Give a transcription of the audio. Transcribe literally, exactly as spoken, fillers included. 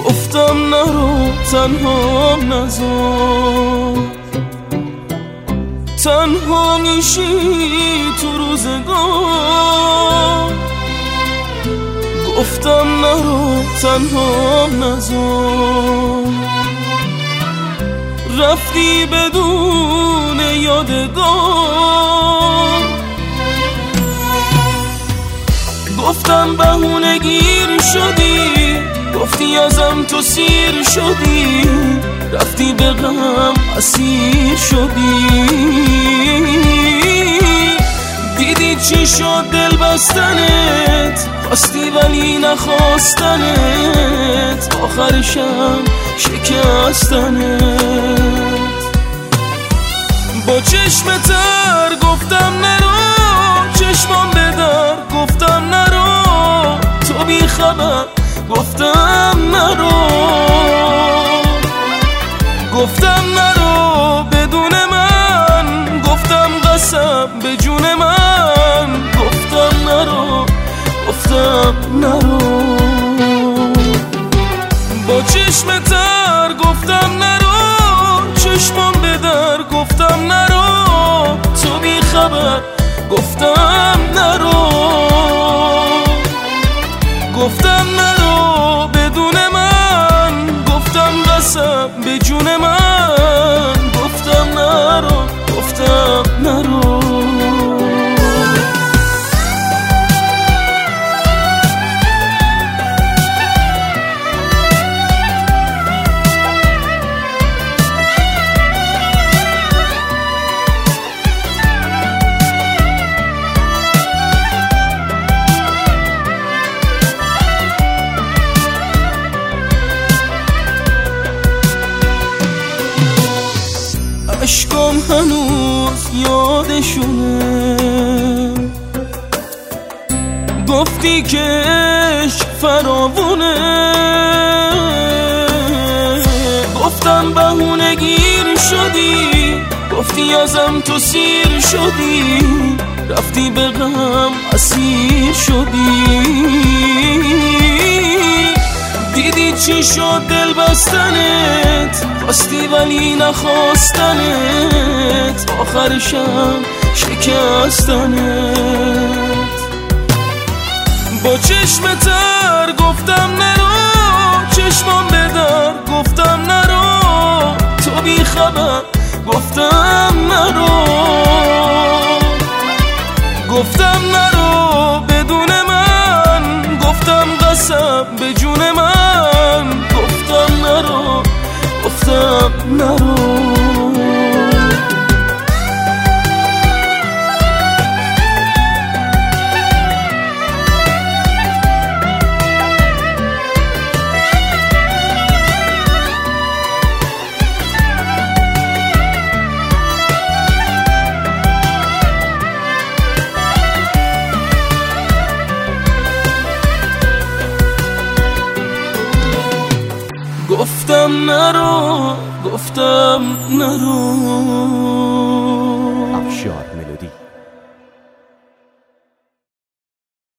گفتم نرو تنها نذار، تنها میشی تو روزگار. گفتم نرو تنها نذار، رفتی بدون یادگار. گفتم بهونه گیر شدی، گفتی ازم تو سیر شدی، رفتی به غم اسیر شدی. دیدی چی شد دل بستنت، خواستی ولی نخواستنت، آخرشم شکستنت. با چشم تر گفتم نرو، چشمام به در گفتم نرو، تو بی خبر گفتم نرو. گفتم نرو بدون من، گفتم قسم به جون من، گفتم نرو گفتم نرو. با چشم تر گفتم نرو، چشمام به در گفتم نرو، تو بی خبر گفتم نرو. گفتم نرو بدون من، گفتم قسم به جون من، گفتم نرو گفتم نرو. عشقم هنوز یادشونه، گفتی که عشق فراوونه. گفتم بهونه گیر شدی، گفتی ازم تو سیر شدی، رفتی به غم اسیر شدی. دیدی چی شد دل بستنت، خواستی ولی نخواستنت، آخرشم شکستنت. با چشم تر گفتم نرو، چشمام به در گفتم نرو، تو بی خبر گفتم نرو. گفتم نرو بدون من، گفتم قسم به جون من، گفتم نرو گفتم نرو. گفتم نرو گفتم نرو.